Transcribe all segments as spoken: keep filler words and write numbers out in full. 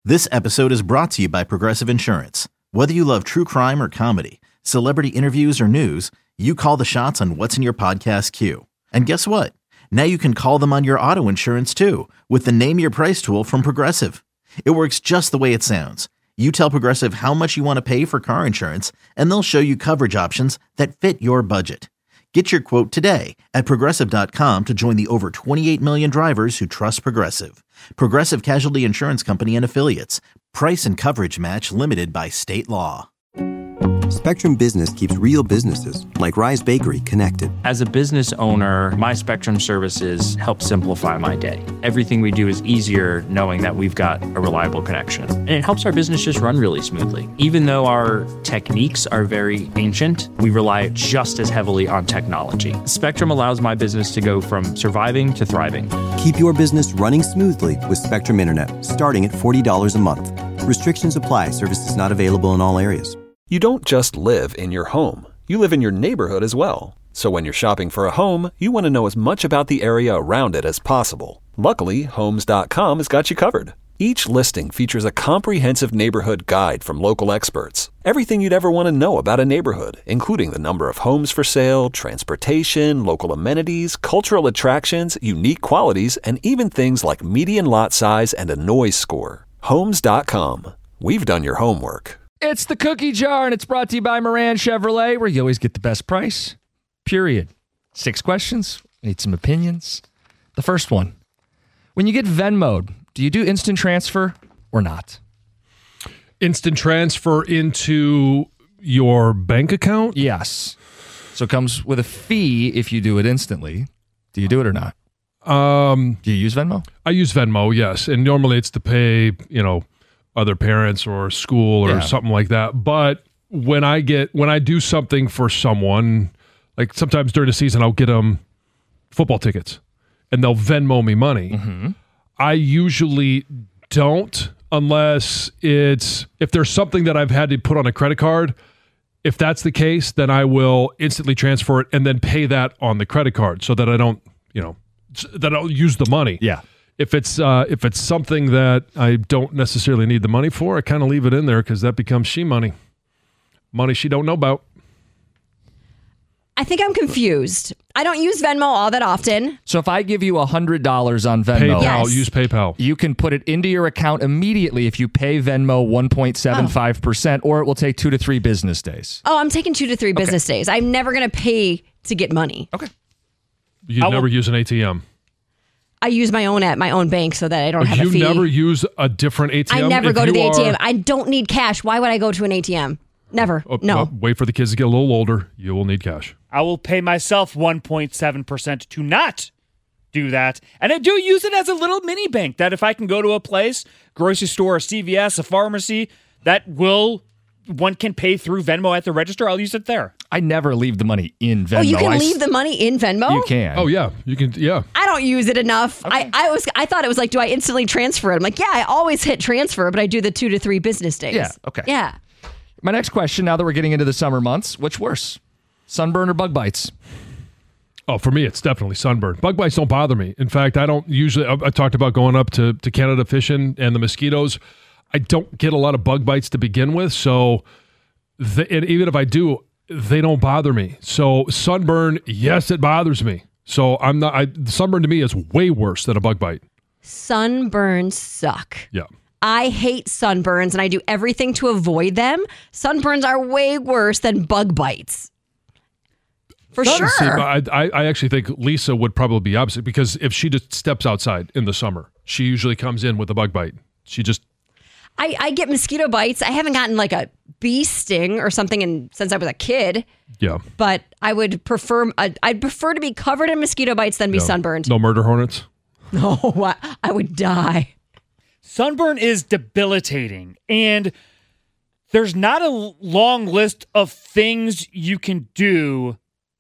This episode is brought to you by Progressive Insurance. Whether you love true crime or comedy, celebrity interviews or news, you call the shots on what's in your podcast queue. And guess what? Now you can call them on your auto insurance too with the Name Your Price tool from Progressive. It works just the way it sounds. You tell Progressive how much you want to pay for car insurance, and they'll show you coverage options that fit your budget. Get your quote today at Progressive dot com to join the over twenty-eight million drivers who trust Progressive. Progressive Casualty Insurance Company and Affiliates. Price and coverage match limited by state law. Spectrum Business keeps real businesses, like Rise Bakery, connected. As a business owner, my Spectrum services help simplify my day. Everything we do is easier knowing that we've got a reliable connection. And it helps our business just run really smoothly. Even though our techniques are very ancient, we rely just as heavily on technology. Spectrum allows my business to go from surviving to thriving. Keep your business running smoothly with Spectrum Internet, starting at forty dollars a month. Restrictions apply. Services not available in all areas. You don't just live in your home. You live in your neighborhood as well. So when you're shopping for a home, you want to know as much about the area around it as possible. Luckily, Homes dot com has got you covered. Each listing features a comprehensive neighborhood guide from local experts. Everything you'd ever want to know about a neighborhood, including the number of homes for sale, transportation, local amenities, cultural attractions, unique qualities, and even things like median lot size and a noise score. Homes dot com. We've done your homework. It's the Cookie Jar, and it's brought to you by Moran Chevrolet, where you always get the best price, period. Six questions, need some opinions. The first one, when you get Venmo'd, do you do instant transfer or not? Instant transfer into your bank account? Yes. So it comes with a fee if you do it instantly. Do you do it or not? Um, do you use Venmo? I use Venmo, yes. And normally it's to pay, you know, other parents or school or yeah. something like that. But when I get, when I do something for someone, like sometimes during the season, I'll get them football tickets and they'll Venmo me money. Mm-hmm. I usually don't unless it's, if there's something that I've had to put on a credit card. If that's the case, then I will instantly transfer it and then pay that on the credit card so that I don't, you know, that I'll use the money. Yeah. If it's uh, if it's something that I don't necessarily need the money for, I kind of leave it in there because that becomes she money. Money she don't know about. I think I'm confused. I don't use Venmo all that often. So if I give you one hundred dollars on Venmo, PayPal, Yes. use PayPal. You can put it into your account immediately if you pay Venmo one point seven five percent, or it will take two to three business days. Oh, I'm taking two to three business Okay. days. I'm never going to pay to get money. Okay. You I never will- use an A T M. I use my own at my own bank so that I don't have You a fee. never use a different A T M? I never If go to you the A T M. are- I don't need cash. Why would I go to an A T M? Never. Oh, no. well, wait for the kids to get a little older. You will need cash. I will pay myself one point seven percent to not do that. And I do use it as a little mini bank that if I can go to a place, grocery store, a C V S, a pharmacy, that will, one can pay through Venmo at the register. I'll use it there. I never leave the money in Venmo. Oh, you can I leave s- the money in Venmo? You can. Oh, yeah. You can, yeah. I don't use it enough. I, I was I thought it was like, do I instantly transfer it? I'm like, yeah, I always hit transfer, but I do the two to three business days. Yeah, okay. Yeah. My next question, now that we're getting into the summer months, which worse? Sunburn or bug bites? Oh, for me, it's definitely sunburn. Bug bites don't bother me. In fact, I don't usually, I, I talked about going up to, to Canada fishing and the mosquitoes. I don't get a lot of bug bites to begin with. So the, and even if I do, they don't bother me. So sunburn, yes, it bothers me. So I'm not, I, sunburn to me is way worse than a bug bite. Sunburns suck. Yeah. I hate sunburns and I do everything to avoid them. Sunburns are way worse than bug bites. For sure. See, but I, I, I actually think Lisa would probably be opposite because if she just steps outside in the summer, she usually comes in with a bug bite. She just, I, I get mosquito bites. I haven't gotten like a bee sting or something in, since I was a kid, yeah. but I would prefer, I'd, I'd prefer to be covered in mosquito bites than be No. sunburned. No murder hornets? No, I, I would die. Sunburn is debilitating, and there's not a long list of things you can do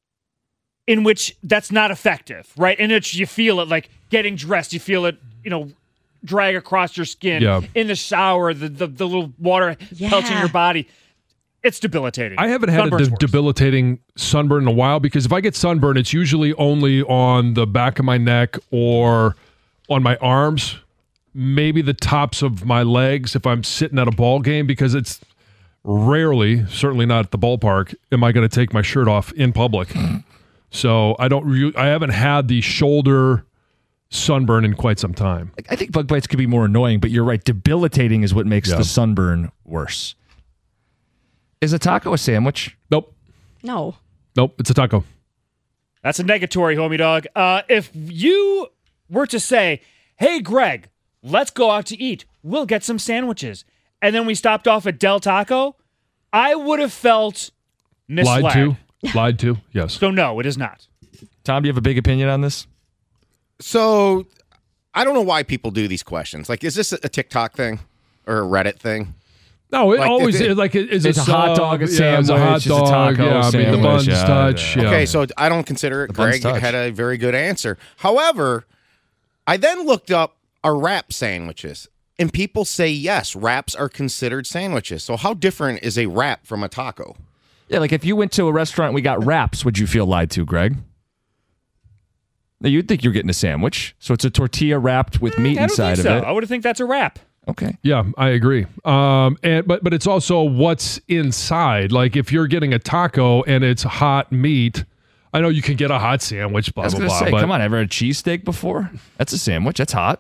in which that's not effective, right? In which you feel it, like getting dressed, you feel it, you know, drag across your skin. Yeah. In the shower, the, the, the little water Yeah. pelting your body. It's debilitating. I haven't had Sunburn's a de- worse. debilitating sunburn in a while because if I get sunburn, it's usually only on the back of my neck or on my arms, maybe the tops of my legs if I'm sitting at a ball game, because it's rarely, certainly not at the ballpark, am I going to take my shirt off in public. So I don't. Re- I haven't had the shoulder sunburn in quite some time. I think bug bites could be more annoying, but you're right. Debilitating is what makes Yeah. the sunburn worse. Is a taco a sandwich? Nope. No. Nope. It's a taco. That's a negatory, homie dog. Uh, if you were to say, hey, Greg, let's go out to eat. We'll get some sandwiches. And then we stopped off at Del Taco, I would have felt misled. Lied to. Lied to. Yes. So no, it is not. Tom, do you have a big opinion on this? So I don't know why people do these questions. Like, is this a TikTok thing or a Reddit thing? No, it Like, always if it- is like is It's a hot dog, a yeah, it's a sandwich, hot it's a dog. taco yeah, I mean the sandwich, buns yeah, touch. yeah. Yeah. Okay, so I don't consider it. buns Greg touch. had a very good answer. However, I then looked up a wrap sandwiches, and people say yes, wraps are considered sandwiches. So how different is a wrap from a taco? Yeah, like if you went to a restaurant and we got wraps, would you feel lied to, Greg? No, you'd think you're getting a sandwich. So it's a tortilla wrapped with meat I don't inside think so. of I would have think that's a wrap. it. Okay. Yeah, I agree. Um, and but but it's also what's inside. Like if you're getting a taco and it's hot meat, I know you can get a hot sandwich. Blah I was blah going to blah. say, but come on, ever had a cheesesteak before? That's a sandwich. That's hot.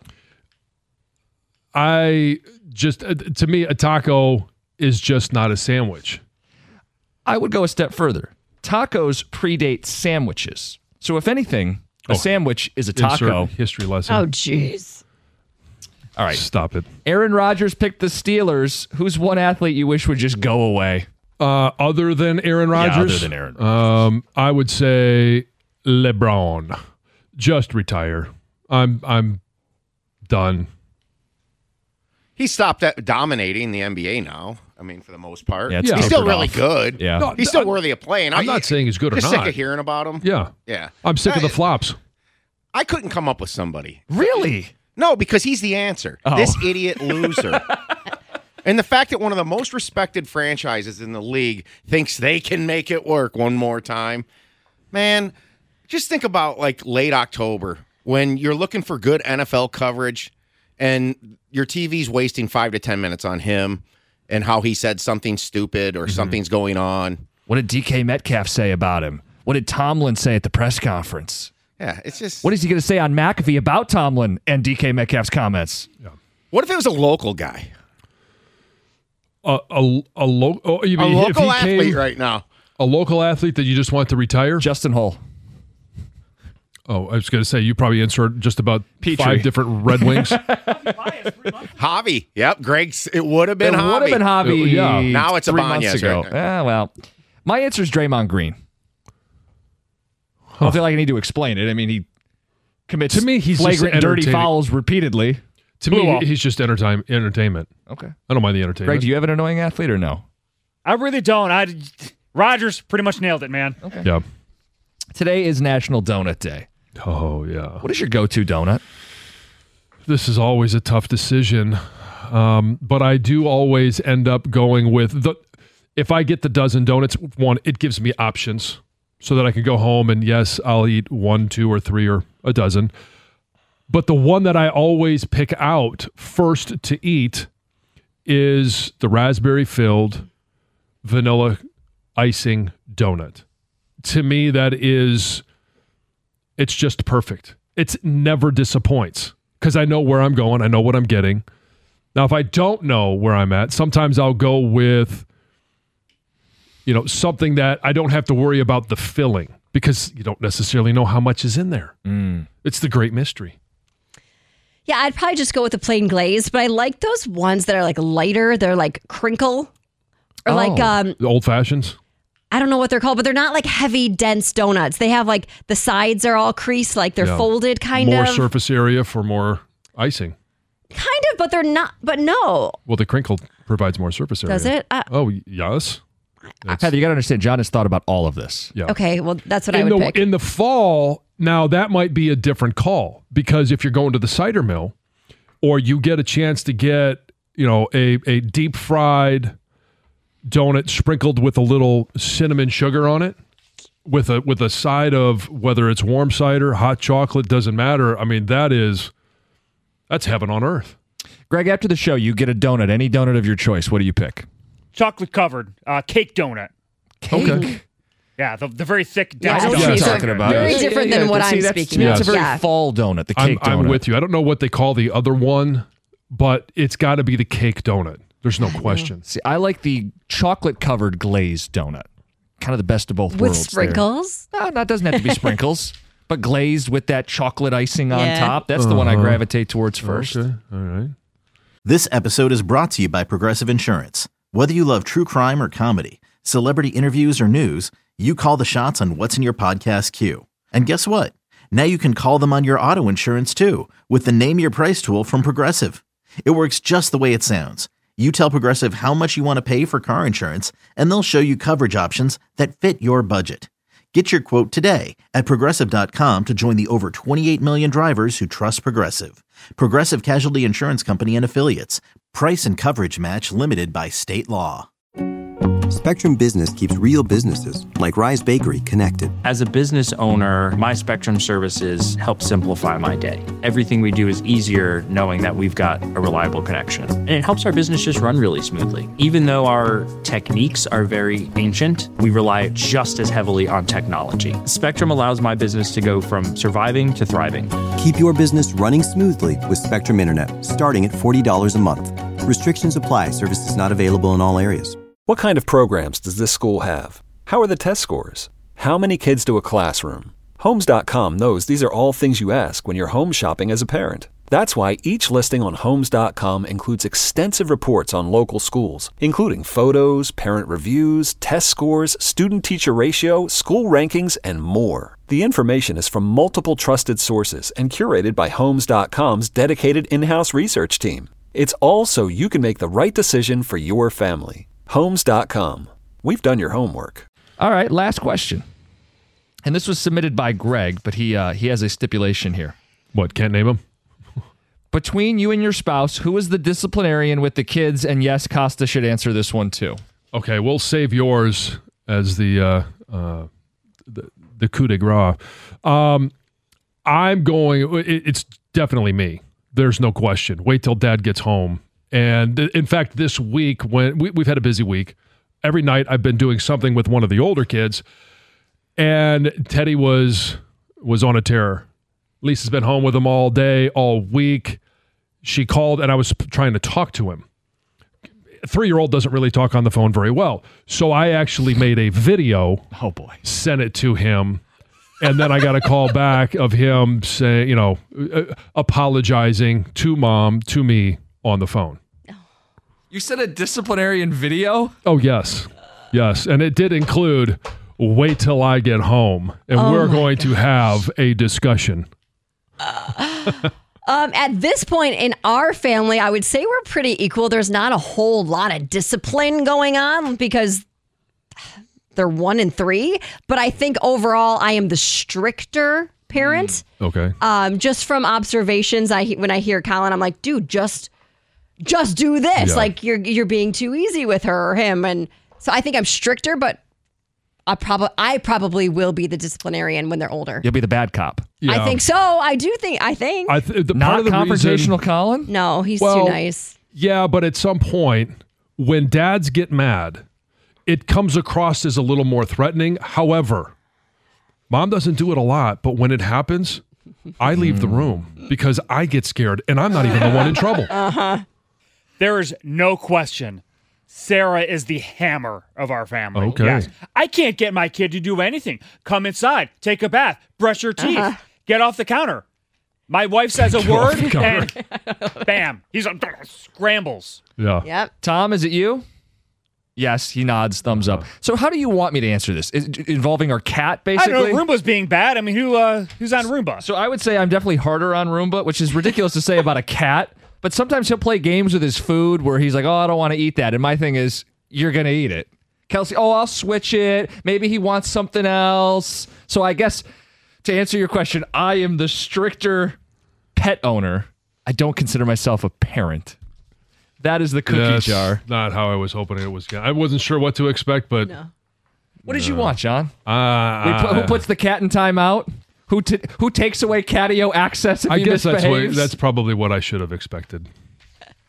I just uh, to me a taco is just not a sandwich. I would go a step further. Tacos predate sandwiches. So if anything, a Oh. sandwich is a taco. Insert history lesson. Oh, jeez. All right. Stop it. Aaron Rodgers picked the Steelers. Who's one athlete you wish would just go away? Uh, other than Aaron Yeah, Rodgers, other than Aaron um, I would say LeBron. Just retire. I'm I'm done. He stopped at dominating the N B A now. I mean, for the most part. Yeah, it's he's still tapered really off. good. Yeah. No, He's still I'm- worthy of playing. I'm I- not saying he's good or just not. sick of hearing about him. Yeah. Yeah. I'm sick of the I- flops. I couldn't come up with somebody. Really? No, because he's the answer. Oh. This idiot loser. And the fact that one of the most respected franchises in the league thinks they can make it work one more time. Man, just think about like late October when you're looking for good N F L coverage and your T V's wasting five to ten minutes on him and how he said something stupid or Mm-hmm. something's going on. What did D K Metcalf say about him? What did Tomlin say at the press conference? Yeah, it's just. What is he going to say on McAfee about Tomlin and D K Metcalf's comments? What if it was a local guy? A a a, lo- oh, you A mean if local he athlete came, right now. a local athlete that you just want to retire? Justin Hull. Oh, I was going to say you probably insert just about Petrie. five different Red Wings. Javi. Yep, Greg's. It would have been It Javi. would have been Javi. Uh, yeah. Now it's three Ibanez months ago. right now. Yeah, well, my answer is Draymond Green. I don't feel like I need to explain it. I mean, he commits To me, he's just flagrant dirty entertaining. fouls repeatedly. To Blew me, off. he's just entertain, entertainment. Okay. I don't mind the entertainment. Greg, do you have an annoying athlete or no? I really don't. I Rodgers pretty much nailed it, man. Okay. Yeah. Today is National Donut Day. Oh, yeah. What is your go-to donut? This is always a tough decision. Um, but I do always end up going with the, if I get the dozen donuts, one, it gives me options so that I can go home and yes, I'll eat one, two, or three, or a dozen. But the one that I always pick out first to eat is the raspberry filled vanilla icing donut. To me, that is, it's just perfect. It's never disappoints because I know where I'm going. I know what I'm getting. Now, if I don't know where I'm at, sometimes I'll go with, you know, something that I don't have to worry about the filling because you don't necessarily know how much is in there. Mm. It's the great mystery. Yeah, I'd probably just go with the plain glazed, but I like those ones that are like lighter. They're like crinkle or Oh. like, um, The old fashions. I don't know what they're called, but they're not like heavy, dense donuts. They have like the sides are all creased, like they're Yeah. folded kind more of. surface area for more icing. Kind of, but they're not, but no. Well, the crinkle provides more surface area. Does it? Uh, Oh, yes. That's- Heather, you got to understand, John has thought about all of this. yeah. okay, well, that's what I in would the, pick. In the fall, now that might be a different call because if you're going to the cider mill or you get a chance to get, you know, a, a deep fried donut sprinkled with a little cinnamon sugar on it with a with a side of whether it's warm cider, hot chocolate, doesn't matter. I mean, that is that's heaven on earth. Greg, after the show, you get a donut, any donut of your choice. What do you pick? Chocolate covered uh, cake donut. Cake? Okay. Yeah, the, the very thick Yeah, dense I know donut. what Yes. you're talking about. Very Yeah, different yeah, than yeah. what See, I'm that's, speaking to me, That's a of. very Yeah. fall donut, the I'm, cake donut. I'm with you. I don't know what they call the other one, but it's got to be the cake donut. There's no question. See, I like the chocolate-covered glazed donut. Kind of the best of both With worlds. sprinkles? There. No, that doesn't have to be sprinkles, but glazed with that chocolate icing on Yeah. top. That's the one I gravitate towards first. Okay. All right. This episode is brought to you by Progressive Insurance. Whether you love true crime or comedy, celebrity interviews or news, you call the shots on what's in your podcast queue. And guess what? Now you can call them on your auto insurance too with the Name Your Price tool from Progressive. It works just the way it sounds. You tell Progressive how much you want to pay for car insurance, and they'll show you coverage options that fit your budget. Get your quote today at Progressive dot com to join the over twenty-eight million drivers who trust Progressive. Progressive Casualty Insurance Company and Affiliates. Price and coverage match limited by state law. Spectrum Business keeps real businesses, like Rise Bakery, connected. As a business owner, my Spectrum services help simplify my day. Everything we do is easier knowing that we've got a reliable connection. And it helps our business just run really smoothly. Even though our techniques are very ancient, we rely just as heavily on technology. Spectrum allows my business to go from surviving to thriving. Keep your business running smoothly with Spectrum Internet, starting at forty dollars a month. Restrictions apply. Services not available in all areas. What kind of programs does this school have? How are the test scores? How many kids do a classroom? Homes dot com knows these are all things you ask when you're home shopping as a parent. That's why each listing on Homes dot com includes extensive reports on local schools, including photos, parent reviews, test scores, student-teacher ratio, school rankings, and more. The information is from multiple trusted sources and curated by Homes dot com's dedicated in-house research team. It's all so you can make the right decision for your family. Homes dot com. We've done your homework. All right, last question. And this was submitted by Greg, but he uh, he has a stipulation here. What, can't name them? Between you and your spouse, who is the disciplinarian with the kids? And yes, Costa should answer this one too. Okay, we'll save yours as the uh, uh, the, the coup de grace. Um, I'm going, it, it's definitely me. There's no question. Wait till dad gets home. And in fact, this week, when we, we've had a busy week, every night I've been doing something with one of the older kids, and Teddy was was on a tear. Lisa's been home with him all day, all week. She called, and I was trying to talk to him. A three-year-old doesn't really talk on the phone very well, so I actually made a video. Oh boy! Sent it to him. And then I got a call back of him saying, you know, uh, apologizing to mom, to me on the phone. You said a disciplinarian video? Oh, yes. Yes. And it did include, wait till I get home. And Oh we're my going to have a discussion. Uh, um, at this point in our family, I would say we're pretty equal. There's not a whole lot of discipline going on because they're one and three. But I think overall, I am the stricter parent. Okay. Um, just from observations, I when I hear Colin, I'm like, dude, just just do this. Yeah. Like you're you're being too easy with her or him. And so I think I'm stricter, but I probably I probably will be the disciplinarian when they're older. You'll be the bad cop. I think so. I do think. I think. I th- the Not part of the confrontational, reason, Colin? no, he's Well, too nice. Yeah, but at some point, when dads get mad, it comes across as a little more threatening. However, mom doesn't do it a lot, but when it happens, I leave the room because I get scared, and I'm not even the one in trouble. Uh-huh. There is no question. Sarah is the hammer of our family. Okay. Yes. I can't get my kid to do anything. Come inside, take a bath, brush your teeth, Uh-huh. get off the counter. My wife says a Get off word the counter. and bam, he's a, scrambles. Yeah. Yep. Tom, is it you? Yes, he nods, thumbs up. So how do you want me to answer this? Is it involving our cat, I basically? don't know. Roomba's being bad. I mean, who uh, who's on Roomba? So I would say I'm definitely harder on Roomba, which is ridiculous to say about a cat. But sometimes he'll play games with his food where he's like, oh, I don't want to eat that. And my thing is, you're going to eat it. Kelsey, oh, I'll switch it. Maybe he wants something else. So I guess to answer your question, I am the stricter pet owner. I don't consider myself a parent. That is the cookie That's jar. not how I was hoping it was going. I wasn't sure what to expect, but No. What did you want, John? uh, We put, who puts the cat in timeout? Who t- who takes away catio access if I he guess that's what, misbehaves? that's probably what I should have expected.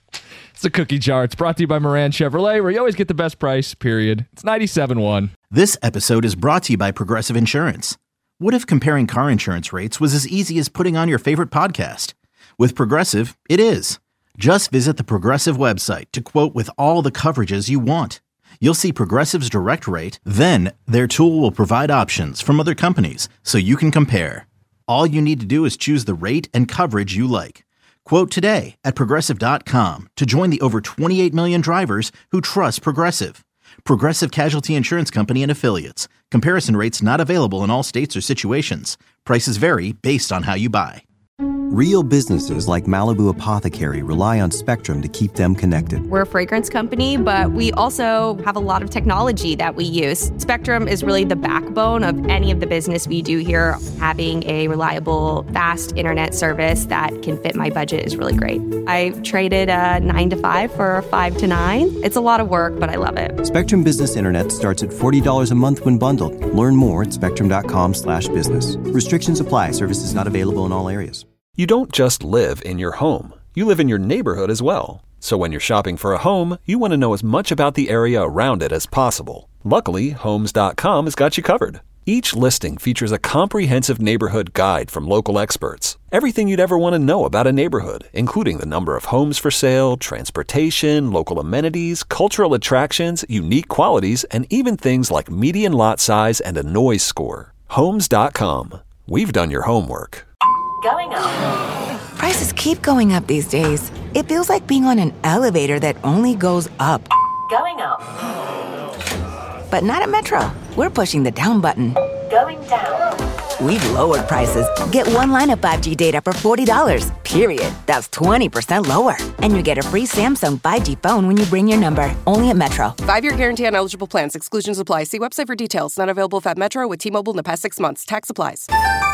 It's a cookie jar. It's brought to you by Moran Chevrolet, where you always get the best price, period. It's ninety-seven point one. This episode is brought to you by Progressive Insurance. What if comparing car insurance rates was as easy as putting on your favorite podcast? With Progressive, it is. Just visit the Progressive website to quote with all the coverages you want. You'll see Progressive's direct rate, then their tool will provide options from other companies so you can compare. All you need to do is choose the rate and coverage you like. Quote today at Progressive dot com to join the over twenty-eight million drivers who trust Progressive. Progressive Casualty Insurance Company and Affiliates. Comparison rates not available in all states or situations. Prices vary based on how you buy. Real businesses like Malibu Apothecary rely on Spectrum to keep them connected. We're a fragrance company, but we also have a lot of technology that we use. Spectrum is really the backbone of any of the business we do here. Having a reliable, fast internet service that can fit my budget is really great. I traded a nine to five for a five to nine. It's a lot of work, but I love it. Spectrum Business Internet starts at forty dollars a month when bundled. Learn more at spectrum.com slash business. Restrictions apply. Services not available in all areas. You don't just live in your home. You live in your neighborhood as well. So when you're shopping for a home, you want to know as much about the area around it as possible. Luckily, Homes dot com has got you covered. Each listing features a comprehensive neighborhood guide from local experts. Everything you'd ever want to know about a neighborhood, including the number of homes for sale, transportation, local amenities, cultural attractions, unique qualities, and even things like median lot size and a noise score. Homes dot com. We've done your homework. Going up. Prices keep going up these days. It feels like being on an elevator that only goes up. Going up. But not at Metro. We're pushing the down button. Going down. We've lowered prices. Get one line of five G data for forty dollars, period. That's twenty percent lower. And you get a free Samsung five G phone when you bring your number. Only at Metro. Five-year guarantee on eligible plans. Exclusions apply. See website for details. Not available at Metro with T-Mobile in the past six months. Tax applies.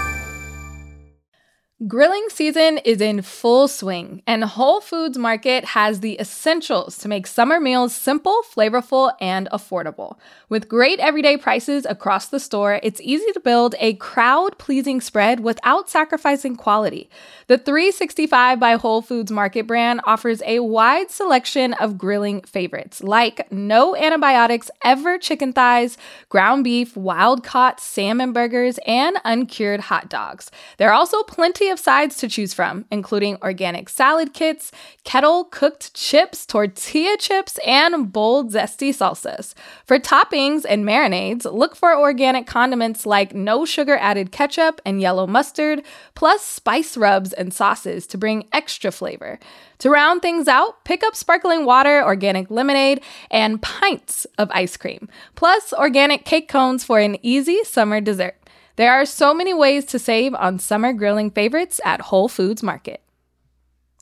Grilling season is in full swing, and Whole Foods Market has the essentials to make summer meals simple, flavorful, and affordable. With great everyday prices across the store, it's easy to build a crowd-pleasing spread without sacrificing quality. The three sixty-five by Whole Foods Market brand offers a wide selection of grilling favorites, like no antibiotics ever chicken thighs, ground beef, wild-caught salmon burgers, and uncured hot dogs. There are also plenty of sides to choose from, including organic salad kits, kettle-cooked chips, tortilla chips, and bold, zesty salsas. For toppings and marinades, look for organic condiments like no sugar-added ketchup and yellow mustard, plus spice rubs and sauces to bring extra flavor. To round things out, pick up sparkling water, organic lemonade, and pints of ice cream, plus organic cake cones for an easy summer dessert. There are so many ways to save on summer grilling favorites at Whole Foods Market.